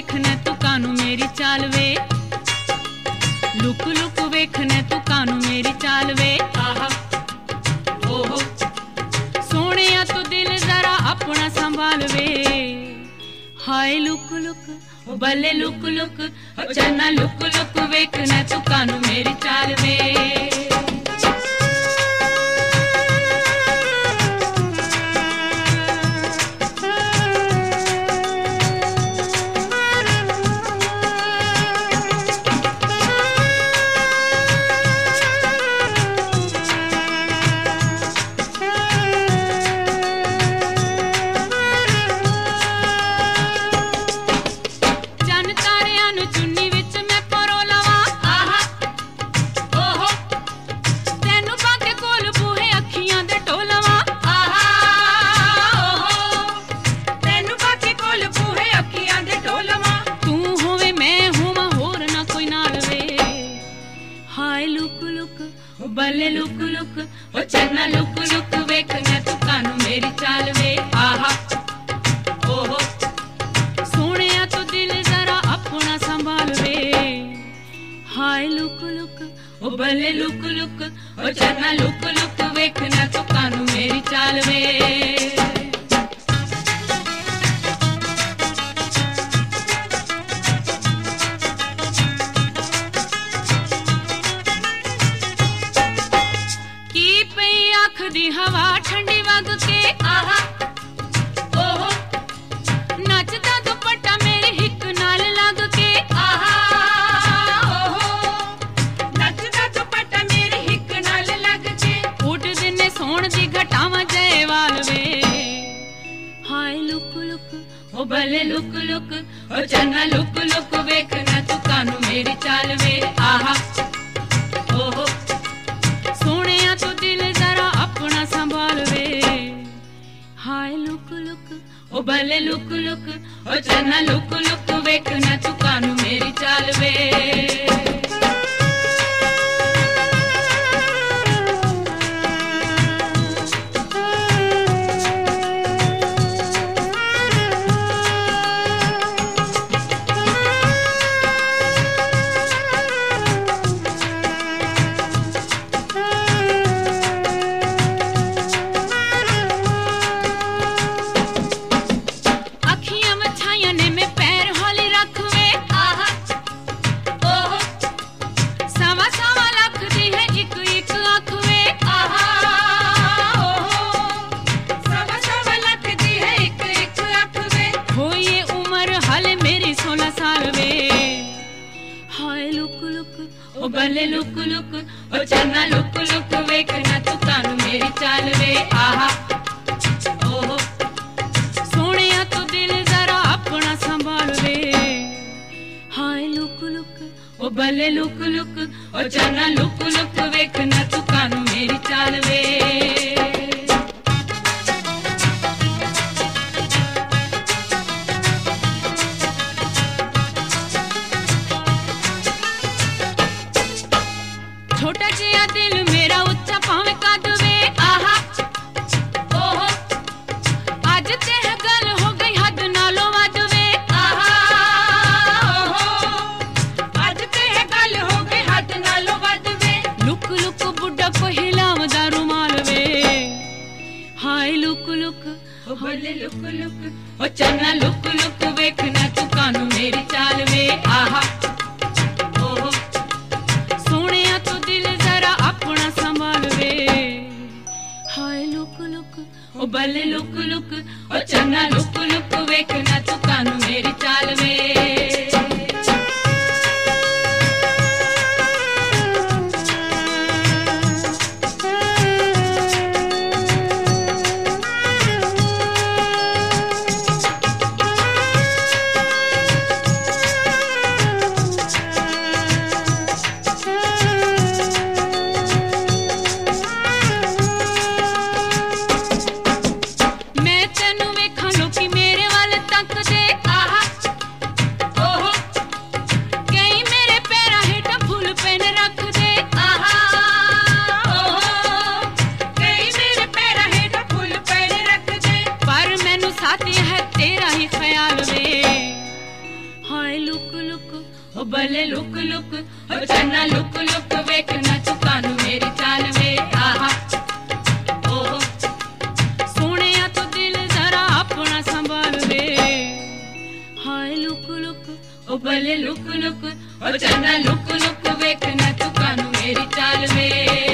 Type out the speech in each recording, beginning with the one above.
वेखने तू कानू मेरी चाल वे, लुक लुक वेखने तू कानू मेरी चाल वे। आहा ओहो सोनिया तू दिल जरा अपना संभाल वे। हाय लुक लुक बल्ले लुक लुक चन्ना लुक लुक वेखने तू कानू मेरी चाल वे। बल्ले लुक लुक ओ चन्ना लुक लुक वेखने तू कानू मेरी चाल वे। आहा ओहो सोनिया तू दिल जरा अपना संभाल वे। हाय लुक लुक ओ बल्ले लुक लुक ओ चन्ना लुक लुक वेखने तू कानू मेरी चाल वे। दी हवा ठंडी वग के आहा ओहो नचदा दुपट्टा मेरी हिक नाल लग के। आहा ओहो नचदा दुपट्टा मेरी हिक नाल लग के। उठ दिने सोण दी घटावा जयवाल वे। हाय लुक लुक ओ भले लुक लुक ओ चन्ना लुक लुक वेखना तू कानू मेरी चाल वे। आहा ओहो सोनिया तू दिल जरा अपना संभाल वे। हाय लुक लुक ओ भले लुक लुक ओ चन्ना लुक लुक वेखना तू कानू मेरी चाल वे। ओ भले लुक लुक ओ चन्ना लुक लुक वेखना तू कानू मेरी चाल वे। आहा ओहो सोनिया तू दिल जरा अपना संभाल वे। हाय लुक लुक ओ भले लुक लुक ओ चन्ना लुक लुक वेखना तू कानू मेरी चाल वे। छोटा जिया दिल मेरा उच्चा पावे कद वे। आहा ओहो आज ते है गल हो गई हद नालों वध वे। आहा ओहो आज ते है गल हो गई हद नालों वध वे। लुक लुक बुड्ढा को हिलावदा रुमाल वे। हाय लुक लुक ओ भले लुक लुक ओ चन्ना लुक लुक वेखना तू कानू मेरी चाल वे। आहा ओहो सोनिया तू दिल जरा अपना संभाल वे। हाय लुक लुक ओ भले लुक लुक ओ चन्ना लुक लुक वेखना तू कानू मेरी चाल वे। ओ बल्ले लुक लुक ओ चन्ना लुक लुक वेख ना तू कानू मेरी चाल वे आहा ओहो सोहणिया तू दिल जरा अपना संभाल वे हाय लुक लुक ओ बल्ले लुक लुक ओ चन्ना लुक लुक वेख ना तू कानू मेरी चाल वे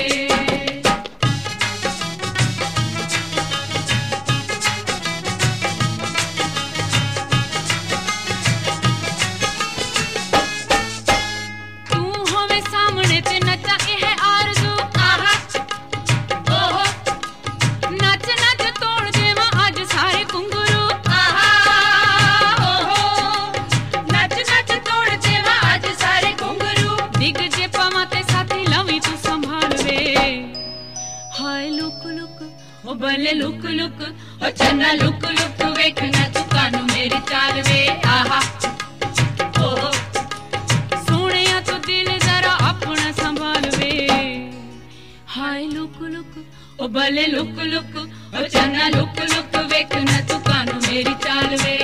बल्ले लुक लुक ओ चन्ना लुक लुक वेख ना तू कानू मेरी चाल वे आहा ओहो सोहणिया तू दिल जरा अपना संभाल वे हाय लुक लुक ओ बल्ले लुक लुक ओ चन्ना लुक लुक वेख ना तू कानू मेरी चाल वे